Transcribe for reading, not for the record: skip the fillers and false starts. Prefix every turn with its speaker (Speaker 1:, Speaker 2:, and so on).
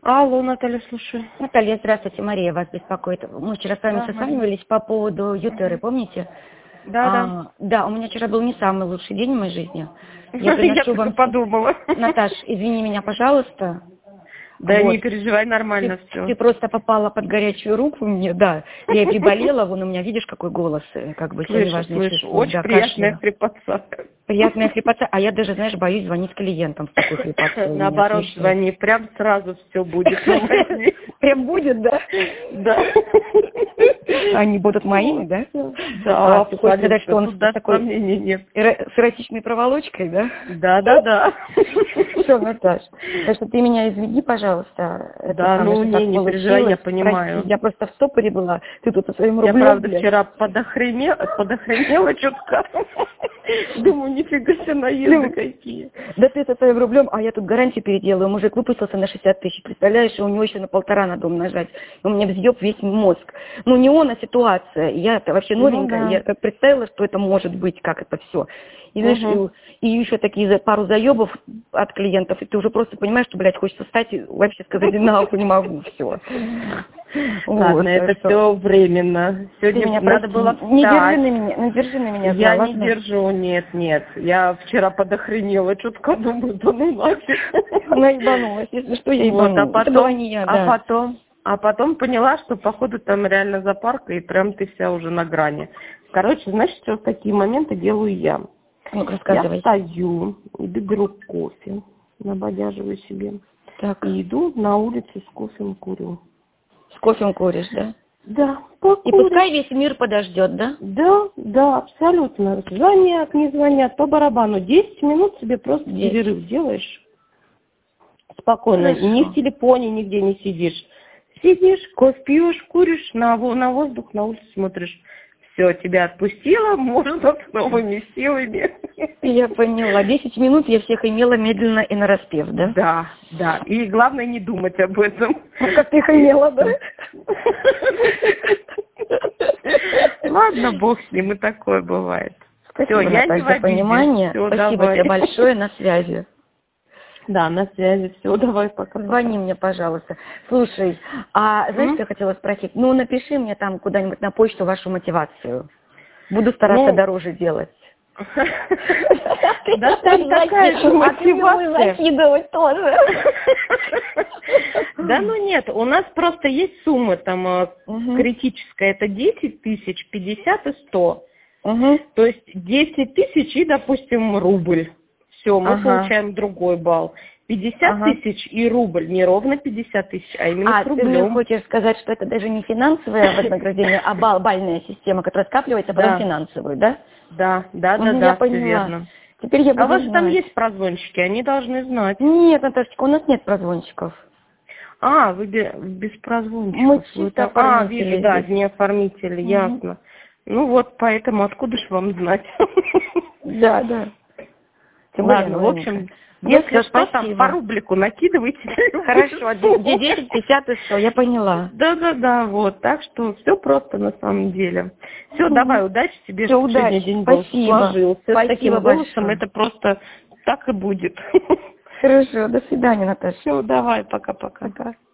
Speaker 1: Алло, Наталья, слушаю.
Speaker 2: Наталья, здравствуйте, Мария вас беспокоит. Мы вчера с вами созванивались по поводу Ютеры, помните?
Speaker 1: Да.
Speaker 2: Да, у меня вчера был не самый лучший день в моей жизни.
Speaker 1: Я
Speaker 2: приношу
Speaker 1: только
Speaker 2: вам...
Speaker 1: подумала.
Speaker 2: Наташ, извини меня, пожалуйста.
Speaker 1: Да не переживай, нормально все.
Speaker 2: Ты просто попала под горячую руку мне, да. Я и приболела, вон у меня, видишь, какой голос, как бы, все неважно.
Speaker 1: Слышу, очень приятная хрипотца.
Speaker 2: Приятная хрипотца, а я даже, знаешь, боюсь звонить клиентам с такой хрипотцой.
Speaker 1: Наоборот, звони, прям сразу все будет.
Speaker 2: Прям будет, да?
Speaker 1: Да.
Speaker 2: Они будут моими, да?
Speaker 1: Да,
Speaker 2: ты хочешь сказать, что он такой
Speaker 1: нет.
Speaker 2: с эротичной проволочкой, да?
Speaker 1: Да.
Speaker 2: Все, Наташ, так что ты меня извини, пожалуйста.
Speaker 1: Да, ну не переживай, я понимаю.
Speaker 2: Прости, я просто в стопоре была, ты тут со своим рублем.
Speaker 1: Я, правда, вчера подохренела чутка. Думаю, нифига себе наезды какие.
Speaker 2: Да ты со своим рублем, а я тут гарантию переделаю. Мужик выпустился на 60 тысяч, представляешь, у него еще на 1,5 надо умножать. У меня взъеб весь мозг. Ну не он, а ситуация. Я-то вообще новенькая, я как представила, что это может быть, как это все. И знаешь, и еще такие пару заебов от клиентов, и ты уже просто понимаешь, что, блядь, хочется встать и вообще сказать, нахуй не могу, все.
Speaker 1: Ладно, это все временно. Сегодня надо было встать.
Speaker 2: Не держи на меня.
Speaker 1: Я не держу, нет. Я вчера подохренела, чутка думаю, да ну нафиг.
Speaker 2: Наебанулась, если что, я ебанулась.
Speaker 1: Это была не я, А потом поняла, что походу там реально запарка, и прям ты вся уже на грани. Короче, знаешь, что в такие моменты делаю я? Я стою и беру кофе, набодяживаю себе. Так. И иду на улицу с кофем курю.
Speaker 2: С кофем куришь, да?
Speaker 1: Да.
Speaker 2: И пускай весь мир подождет, да?
Speaker 1: Да, абсолютно. Звонят, не звонят, по барабану. 10 минут себе просто перерыв делаешь. Спокойно.
Speaker 2: Хорошо.
Speaker 1: Ни в телефоне, нигде не сидишь. Сидишь, кофе пьешь, куришь, на воздух, на улицу смотришь. Все, тебя отпустило, можно с новыми силами.
Speaker 2: Я поняла. 10 минут я всех имела медленно и нараспев, да?
Speaker 1: Да. И главное не думать об этом.
Speaker 2: А как ты их имела, да?
Speaker 1: Ладно, бог с ним, и такое бывает.
Speaker 2: Спасибо, Наталья, за понимание. Спасибо тебе большое, на связи.
Speaker 1: Да, на связи. Все, давай пока.
Speaker 2: Звони мне, пожалуйста. Слушай, знаешь, что я хотела спросить? Ну, напиши мне там куда-нибудь на почту вашу мотивацию. Буду стараться дороже делать.
Speaker 1: Да там такая же мотивация.
Speaker 2: Закидывать тоже.
Speaker 1: Да ну нет, у нас просто есть суммы там критическая. Это 10 тысяч, 50 и 100. То есть 10 тысяч и, допустим, рубль. Все, мы получаем другой балл. 50 тысяч и рубль, не ровно 50 тысяч, а именно с рублем.
Speaker 2: Ты мне хочешь сказать, что это даже не финансовое вознаграждение, а бальная система, которая скапливается, а потом финансовую, да?
Speaker 1: Да,
Speaker 2: я поняла.
Speaker 1: верно.
Speaker 2: Теперь я буду
Speaker 1: у вас там есть прозвончики, они должны знать.
Speaker 2: Нет, Наташечка, у нас нет прозвончиков.
Speaker 1: Вы без прозвончиков.
Speaker 2: Мы чисто оформители.
Speaker 1: Вижу, да, не оформители, ясно. Ну вот, поэтому откуда ж вам знать?
Speaker 2: Да.
Speaker 1: Ладно, в общем, если что, там по рублику накидывайте.
Speaker 2: Хорошо, где 10, 50 и 100, я поняла.
Speaker 1: Да, вот, так что все просто на самом деле. Все, давай, удачи тебе,
Speaker 2: чтобы
Speaker 1: сегодня день был сложился. С таким голосом это просто так и будет.
Speaker 2: Хорошо, до свидания, Наташа.
Speaker 1: Все, давай, пока-пока.
Speaker 2: Пока.